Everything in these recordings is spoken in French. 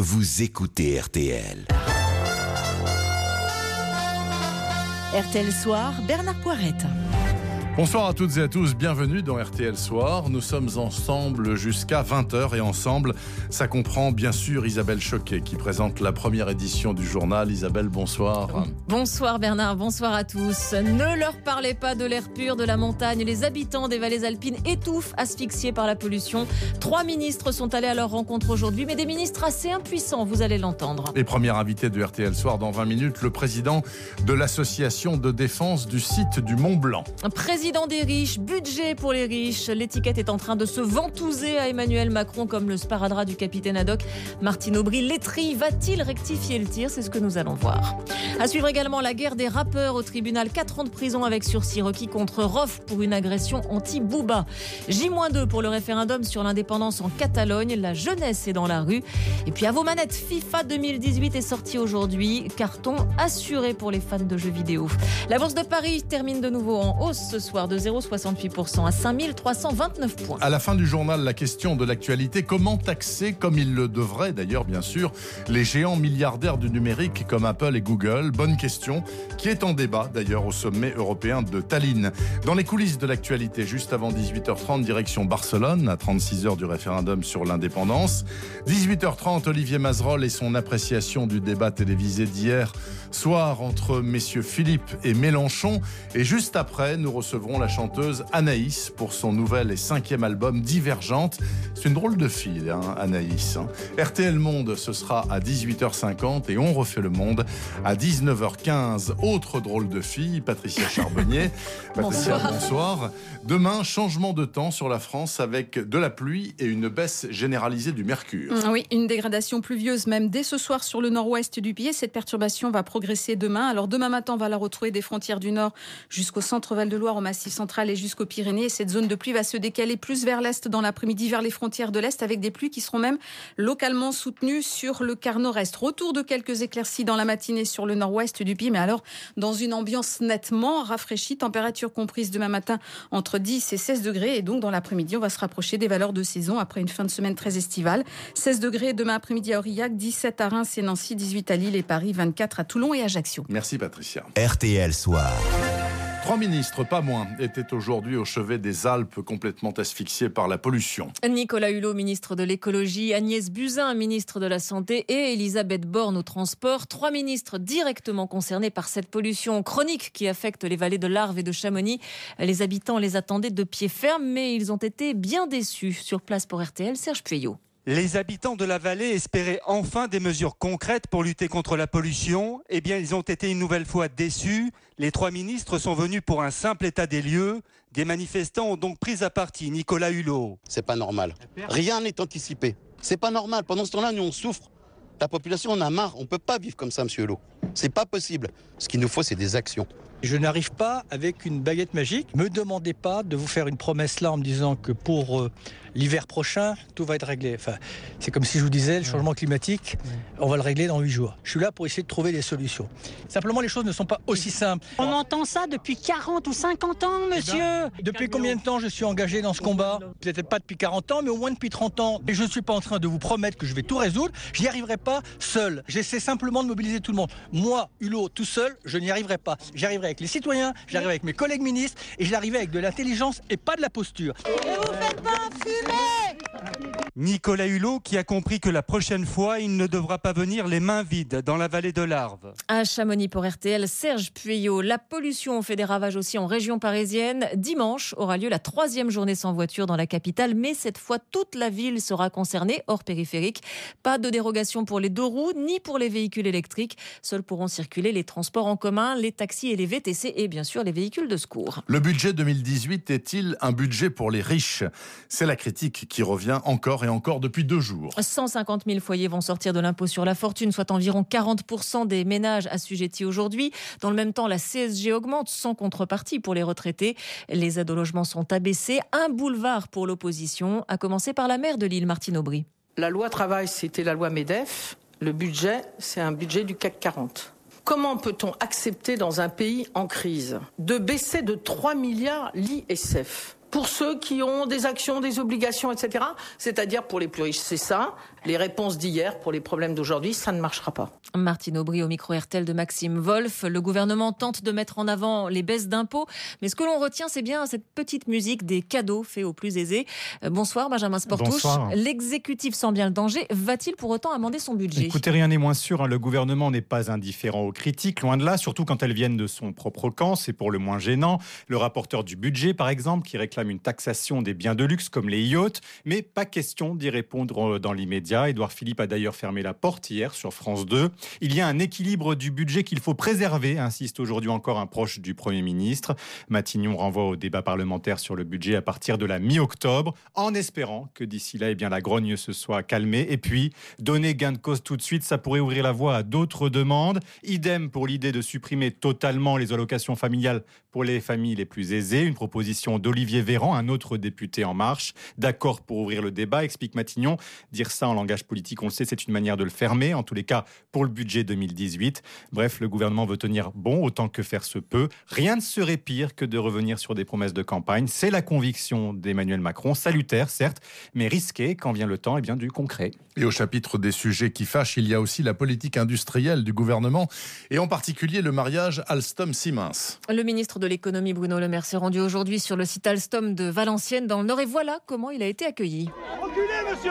vous écoutez RTL. RTL Soir, Bernard Poirette. Bonsoir à toutes et à tous, bienvenue dans RTL Soir. Nous sommes ensemble jusqu'à 20h et ensemble, ça comprend bien sûr Isabelle Choquet qui présente la première édition du journal. Isabelle, bonsoir. Bonsoir Bernard, bonsoir à tous. Ne leur parlez pas de l'air pur de la montagne. Les habitants des vallées alpines étouffent, asphyxiés par la pollution. 3 ministres sont allés à leur rencontre aujourd'hui, mais des ministres assez impuissants, vous allez l'entendre. Et première invitée de RTL Soir dans 20 minutes, le président de l'association de défense du site du Mont Blanc. Président des riches, budget pour les riches. L'étiquette est en train de se ventouser à Emmanuel Macron comme le sparadrap du capitaine Haddock. Martin Aubry, l'étrie, va-t-il rectifier le tir ? C'est ce que nous allons voir. À suivre également la guerre des rappeurs au tribunal. 4 ans de prison avec sursis requis contre Rof pour une agression anti-Booba. J-2 pour le référendum sur l'indépendance en Catalogne. La jeunesse est dans la rue. Et puis à vos manettes, FIFA 2018 est sorti aujourd'hui. Carton assuré pour les fans de jeux vidéo. La bourse de Paris termine de nouveau en hausse ce soir de 0,68% à 5329 points. À la fin du journal, la question de l'actualité, comment taxer, comme il le devrait d'ailleurs bien sûr, les géants milliardaires du numérique comme Apple et Google? Bonne question qui est en débat d'ailleurs au sommet européen de Tallinn. Dans les coulisses de l'actualité, juste avant 18h30, direction Barcelone, à 36 heures du référendum sur l'indépendance. 18h30, Olivier Mazerolle et son appréciation du débat télévisé d'hier soir entre messieurs Philippe et Mélenchon. Et juste après, nous recevons la chanteuse Anaïs pour son nouvel et 5e album Divergente. C'est une drôle de fille, Anaïs. RTL Monde, ce sera à 18h50 et On refait le monde à 19h15. Autre drôle de fille, Patricia Charbonnier. Patricia, bonsoir. Demain, changement de temps sur la France avec de la pluie et une baisse généralisée du mercure. Oui, une dégradation pluvieuse même dès ce soir sur le nord-ouest du pays. Cette perturbation va progresser demain. Alors demain matin, on va la retrouver des frontières du nord jusqu'au centre Val-de-Loire, au Massif central et jusqu'aux Pyrénées. Cette zone de pluie va se décaler plus vers l'est dans l'après-midi, vers les frontières de l'est, avec des pluies qui seront même localement soutenues sur le quart nord-est. Retour de quelques éclaircies dans la matinée sur le nord-ouest du pays, mais alors dans une ambiance nettement rafraîchie. Température comprise demain matin entre 10 et 16 degrés. Et donc dans l'après-midi, on va se rapprocher des valeurs de saison après une fin de semaine très estivale. 16 degrés demain après-midi à Aurillac, 17 à Reims et Nancy, 18 à Lille et Paris, 24 à Toulon et Ajaccio. Merci Patricia. RTL Soir. 3 ministres, pas moins, étaient aujourd'hui au chevet des Alpes complètement asphyxiés par la pollution. Nicolas Hulot, ministre de l'écologie, Agnès Buzyn, ministre de la santé et Elisabeth Borne au transport. 3 ministres directement concernés par cette pollution chronique qui affecte les vallées de l'Arve et de Chamonix. Les habitants les attendaient de pied ferme, mais ils ont été bien déçus. Sur place pour RTL, Serge Pueyo. Les habitants de la vallée espéraient enfin des mesures concrètes pour lutter contre la pollution. Eh bien, ils ont été une nouvelle fois déçus. Les 3 ministres sont venus pour un simple état des lieux. Des manifestants ont donc pris à partie Nicolas Hulot. C'est pas normal. Rien n'est anticipé. C'est pas normal. Pendant ce temps-là, nous, on souffre. La population en a marre. On peut pas vivre comme ça, monsieur Hulot. C'est pas possible. Ce qu'il nous faut, c'est des actions. Je n'arrive pas avec une baguette magique. Ne me demandez pas de vous faire une promesse là en me disant que pour l'hiver prochain, tout va être réglé. Enfin, c'est comme si je vous disais, le changement climatique, on va le régler dans 8 jours. Je suis là pour essayer de trouver des solutions. Simplement, les choses ne sont pas aussi simples. On entend ça depuis 40 ou 50 ans, monsieur. Depuis combien de temps je suis engagé dans ce combat ? Peut-être pas depuis 40 ans, mais au moins depuis 30 ans. Et je ne suis pas en train de vous promettre que je vais tout résoudre. Je n'y arriverai pas seul. J'essaie simplement de mobiliser tout le monde. Moi, Hulot, tout seul, je n'y arriverai pas. J'y arriverai avec les citoyens, j'y arriverai avec mes collègues ministres et j'y arriverai avec de l'intelligence et pas de la posture. Et vous faites pas fumer! Nicolas Hulot qui a compris que la prochaine fois, il ne devra pas venir les mains vides dans la vallée de l'Arve. À Chamonix pour RTL, Serge Pueyo. La pollution fait des ravages aussi en région parisienne. Dimanche aura lieu la 3e journée sans voiture dans la capitale, mais cette fois toute la ville sera concernée, hors périphérique. Pas de dérogation pour les 2 roues ni pour les véhicules électriques. Seuls pourront circuler les transports en commun, les taxis et les VTC et bien sûr les véhicules de secours. Le budget 2018 est-il un budget pour les riches ? C'est la critique qui revient encore et encore depuis 2 jours. 150 000 foyers vont sortir de l'impôt sur la fortune, soit environ 40% des ménages assujettis aujourd'hui. Dans le même temps, la CSG augmente sans contrepartie pour les retraités. Les aides au logement sont abaissées. Un boulevard pour l'opposition, à commencer par la maire de Lille, Martine Aubry. La loi travail, c'était la loi MEDEF. Le budget, c'est un budget du CAC 40. Comment peut-on accepter dans un pays en crise de baisser de 3 milliards l'ISF ? pour ceux qui ont des actions, des obligations, etc. C'est-à-dire pour les plus riches. C'est ça. Les réponses d'hier pour les problèmes d'aujourd'hui, ça ne marchera pas. Martine Aubry au micro RTL de Maxime Wolf. Le gouvernement tente de mettre en avant les baisses d'impôts. Mais ce que l'on retient, c'est bien cette petite musique des cadeaux faits aux plus aisés. Bonsoir Benjamin Sportouche. Bonsoir. L'exécutif sent bien le danger. Va-t-il pour autant amender son budget ? Écoutez, rien n'est moins sûr. Le gouvernement n'est pas indifférent aux critiques, loin de là, surtout quand elles viennent de son propre camp. C'est pour le moins gênant. Le rapporteur du budget, par exemple, qui réclame une taxation des biens de luxe comme les yachts. Mais pas question d'y répondre dans l'immédiat. Édouard Philippe a d'ailleurs fermé la porte hier sur France 2. Il y a un équilibre du budget qu'il faut préserver, insiste aujourd'hui encore un proche du Premier ministre. Matignon renvoie au débat parlementaire sur le budget à partir de la mi-octobre, en espérant que d'ici là, la grogne se soit calmée. Et puis, donner gain de cause tout de suite, ça pourrait ouvrir la voie à d'autres demandes. Idem pour l'idée de supprimer totalement les allocations familiales pour les familles les plus aisées. Une proposition d'Olivier Véran, un autre député En Marche. D'accord pour ouvrir le débat, explique Matignon. Dire ça en langage politique, on le sait, c'est une manière de le fermer, en tous les cas pour le budget 2018. Bref, le gouvernement veut tenir bon autant que faire se peut. Rien ne serait pire que de revenir sur des promesses de campagne. C'est la conviction d'Emmanuel Macron, salutaire certes, mais risquée quand vient le temps du concret. Et au chapitre des sujets qui fâchent, il y a aussi la politique industrielle du gouvernement et en particulier le mariage Alstom-Siemens. Le ministre de l'économie Bruno Le Maire s'est rendu aujourd'hui sur le site Alstom de Valenciennes dans le Nord et voilà comment il a été accueilli. Reculez monsieur!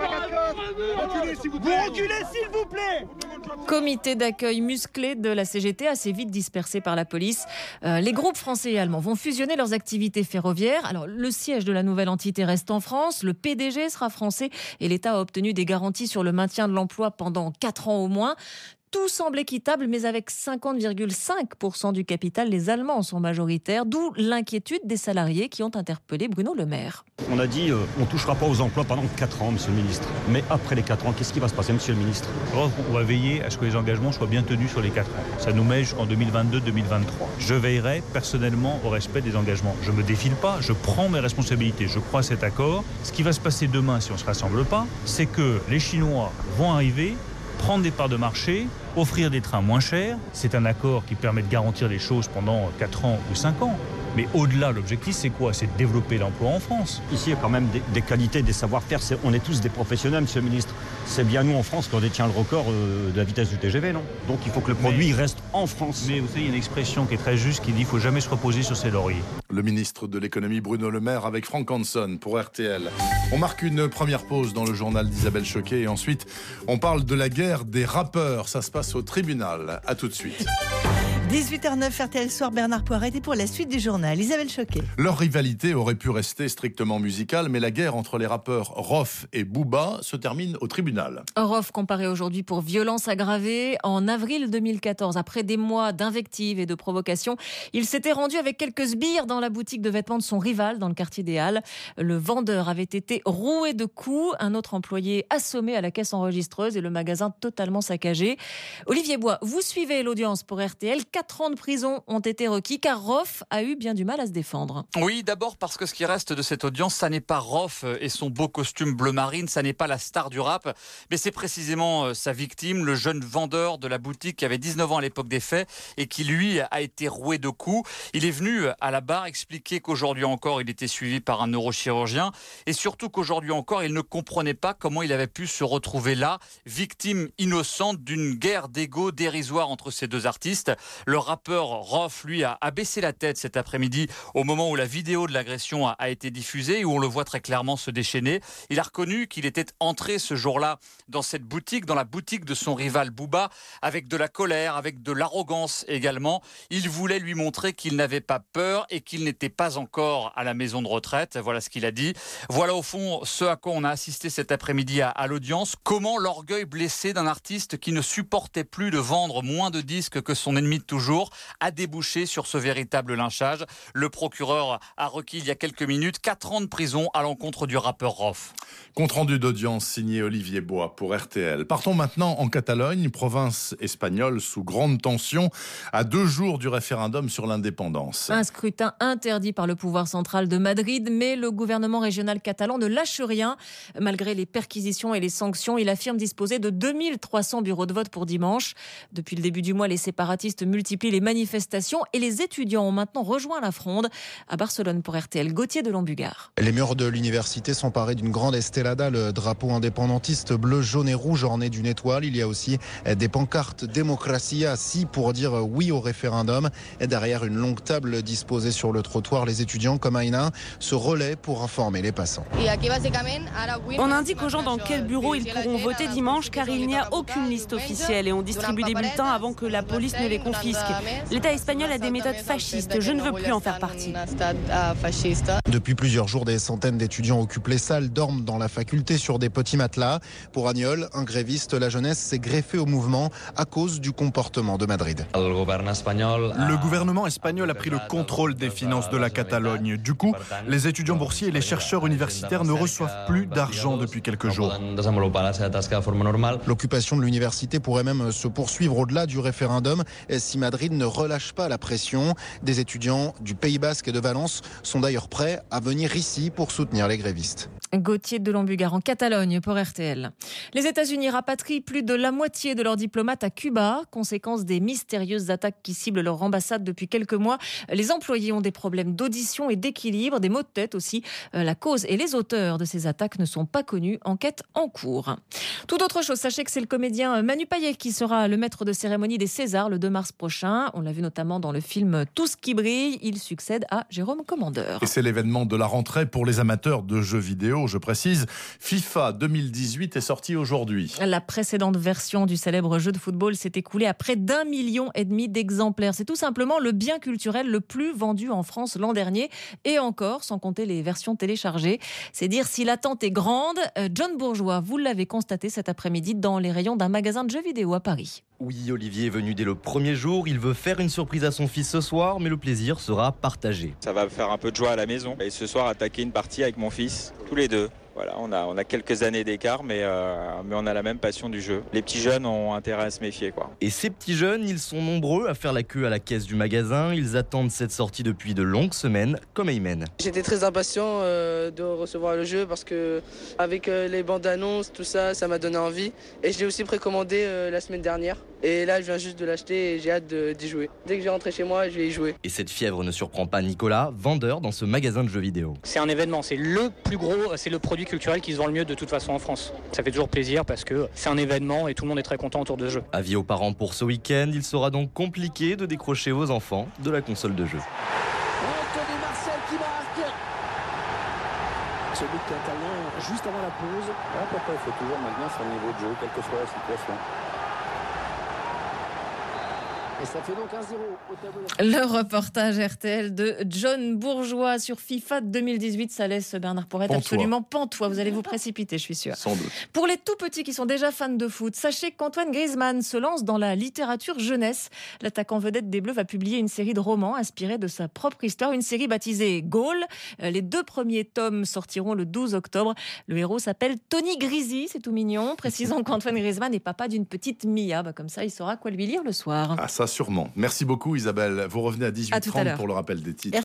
Reculez s'il vous plaît! Vous reculez s'il vous plaît! Comité d'accueil musclé de la CGT, assez vite dispersé par la police. Les groupes français et allemands vont fusionner leurs activités ferroviaires. Alors, le siège de la nouvelle entité reste en France, le PDG sera français et l'État a obtenu des garanties sur le maintien de l'emploi pendant 4 ans au moins. Tout semble équitable, mais avec 50,5% du capital, les Allemands sont majoritaires, d'où l'inquiétude des salariés qui ont interpellé Bruno Le Maire. On a dit on ne touchera pas aux emplois pendant 4 ans, monsieur le ministre. Mais après les 4 ans, qu'est-ce qui va se passer, monsieur le ministre ? On va veiller à ce que les engagements soient bien tenus sur les 4 ans. Ça nous met jusqu'en 2022-2023. Je veillerai personnellement au respect des engagements. Je ne me défile pas, je prends mes responsabilités. Je crois à cet accord. Ce qui va se passer demain, si on ne se rassemble pas, c'est que les Chinois vont arriver, prendre des parts de marché, offrir des trains moins chers. C'est un accord qui permet de garantir les choses pendant 4 ans ou 5 ans. Mais au-delà, l'objectif, c'est quoi ? C'est de développer l'emploi en France. Ici, il y a quand même des qualités, des savoir-faire. On est tous des professionnels, monsieur le ministre. C'est bien nous, en France, qu'on détient le record de la vitesse du TGV, non ? Donc il faut que le produit reste en France. Mais vous savez, il y a une expression qui est très juste qui dit qu'il ne faut jamais se reposer sur ses lauriers. Le ministre de l'économie Bruno Le Maire avec Franck Hanson pour RTL. On marque une première pause dans le journal d'Isabelle Choquet et ensuite on parle de la guerre des rappeurs. Ça se passe au tribunal. À tout de suite. 18h09, RTL Soir, Bernard Poiret et pour la suite du journal, Isabelle Choquet. Leur rivalité aurait pu rester strictement musicale, mais la guerre entre les rappeurs Rof et Booba se termine au tribunal. Rof comparé aujourd'hui pour violence aggravée. En avril 2014, après des mois d'invectives et de provocations, il s'était rendu avec quelques sbires dans la boutique de vêtements de son rival dans le quartier des Halles. Le vendeur avait été roué de coups, un autre employé assommé à la caisse enregistreuse et le magasin totalement saccagé. Olivier Bois, vous suivez l'audience pour RTL. 4 ans de prison ont été requis car Rof a eu bien du mal à se défendre. Oui, d'abord parce que ce qui reste de cette audience, ça n'est pas Rof et son beau costume bleu marine, ça n'est pas la star du rap, mais c'est précisément sa victime, le jeune vendeur de la boutique qui avait 19 ans à l'époque des faits et qui lui a été roué de coups. Il est venu à la barre expliquer qu'aujourd'hui encore il était suivi par un neurochirurgien et surtout qu'aujourd'hui encore il ne comprenait pas comment il avait pu se retrouver là, victime innocente d'une guerre d'ego dérisoire entre ces deux artistes. Le rappeur Rof, lui, a baissé la tête cet après-midi au moment où la vidéo de l'agression a été diffusée et où on le voit très clairement se déchaîner. Il a reconnu qu'il était entré ce jour-là dans cette boutique, dans la boutique de son rival Booba, avec de la colère, avec de l'arrogance également. Il voulait lui montrer qu'il n'avait pas peur et qu'il n'était pas encore à la maison de retraite. Voilà ce qu'il a dit. Voilà au fond ce à quoi on a assisté cet après-midi à l'audience. Comment l'orgueil blessé d'un artiste qui ne supportait plus de vendre moins de disques que son ennemi de toujours a débouché sur ce véritable lynchage. Le procureur a requis il y a quelques minutes 4 ans de prison à l'encontre du rappeur Rof. Compte rendu d'audience signé Olivier Bois pour RTL. Partons maintenant en Catalogne, province espagnole sous grande tension, à 2 jours du référendum sur l'indépendance. Un scrutin interdit par le pouvoir central de Madrid, mais le gouvernement régional catalan ne lâche rien. Malgré les perquisitions et les sanctions, il affirme disposer de 2300 bureaux de vote pour dimanche. Depuis le début du mois, les séparatistes multiplient multiplient les manifestations et les étudiants ont maintenant rejoint la fronde. À Barcelone pour RTL, Gauthier de Lambugard. Les murs de l'université sont parés d'une grande estelada, le drapeau indépendantiste bleu, jaune et rouge orné d'une étoile. Il y a aussi des pancartes Democracia, si pour dire oui au référendum. Et derrière une longue table disposée sur le trottoir, les étudiants comme Aïna se relaient pour informer les passants. On indique aux gens dans quel bureau ils pourront voter dimanche car il n'y a aucune liste officielle et on distribue des bulletins avant que la police ne les confisque. L'État espagnol a des méthodes fascistes. Je ne veux plus en faire partie. Depuis plusieurs jours, des centaines d'étudiants occupent les salles, dorment dans la faculté sur des petits matelas. Pour Agnol, un gréviste, la jeunesse s'est greffée au mouvement à cause du comportement de Madrid. Le gouvernement espagnol a pris le contrôle des finances de la Catalogne. Du coup, les étudiants boursiers et les chercheurs universitaires ne reçoivent plus d'argent depuis quelques jours. L'occupation de l'université pourrait même se poursuivre au-delà du référendum si Madrid ne relâche pas la pression. Des étudiants du Pays Basque et de Valence sont d'ailleurs prêts à venir ici pour soutenir les grévistes. Gauthier de Lambugard en Catalogne pour RTL. Les États-Unis rapatrient plus de la moitié de leurs diplomates à Cuba, conséquence des mystérieuses attaques qui ciblent leur ambassade depuis quelques mois. Les employés ont des problèmes d'audition et d'équilibre, des maux de tête aussi. La cause et les auteurs de ces attaques ne sont pas connus. Enquête en cours. Tout autre chose, sachez que c'est le comédien Manu Payet qui sera le maître de cérémonie des Césars le 2 mars prochain. On l'a vu notamment dans le film Tout ce qui brille. Il succède à Jérôme Commandeur. Et c'est l'événement de la rentrée pour les amateurs de jeux vidéo. Je précise, FIFA 2018 est sorti aujourd'hui. La précédente version du célèbre jeu de football s'est écoulée à près d'1,5 million d'exemplaires. C'est tout simplement le bien culturel le plus vendu en France l'an dernier. Et encore, sans compter les versions téléchargées. C'est dire si l'attente est grande. John Bourgeois, vous l'avez constaté cet après-midi dans les rayons d'un magasin de jeux vidéo à Paris. Oui, Olivier est venu dès le premier jour. Il veut faire une surprise à son fils ce soir, mais le plaisir sera partagé. Ça va faire un peu de joie à la maison. Et ce soir, attaquer une partie avec mon fils, tous les deux. Voilà, on a quelques années d'écart, mais on a la même passion du jeu. Les petits jeunes ont intérêt à se méfier, quoi. Et ces petits jeunes, ils sont nombreux à faire la queue à la caisse du magasin. Ils attendent cette sortie depuis de longues semaines, comme Aymen. J'étais très impatient de recevoir le jeu parce que avec les bandes annonces, tout ça, ça m'a donné envie. Et je l'ai aussi précommandé la semaine dernière. Et là, je viens juste de l'acheter et j'ai hâte d'y jouer. Dès que je vais rentrer chez moi, je vais y jouer. Et cette fièvre ne surprend pas Nicolas, vendeur dans ce magasin de jeux vidéo. C'est un événement, c'est le plus gros, c'est le produit culturel qui se vend le mieux de toute façon en France. Ça fait toujours plaisir parce que c'est un événement et tout le monde est très content autour de ce jeu. Avis aux parents pour ce week-end, il sera donc compliqué de décrocher vos enfants de la console de jeu. Anthony Marcel qui marque. Ce but italien juste avant la pause. Pourquoi il faut toujours maintenir son niveau de jeu, quelle que soit la situation. Et ça fait donc 1-0 au tableau. Le reportage RTL de John Bourgeois sur FIFA 2018, ça laisse Bernard Porrette absolument pantois. Vous allez vous précipiter, je suis sûre. Sans doute. Pour les tout petits qui sont déjà fans de foot, sachez qu'Antoine Griezmann se lance dans la littérature jeunesse. L'attaquant vedette des Bleus va publier une série de romans inspirés de sa propre histoire, une série baptisée Goal. Les 2 premiers tomes sortiront le 12 octobre. Le héros s'appelle Tony Grisi, c'est tout mignon. Précisons qu'Antoine Griezmann est papa d'une petite Mia. Comme ça, il saura quoi lui lire le soir. Ah, ça sûrement. Merci beaucoup Isabelle. Vous revenez à 18h30 pour le rappel des titres.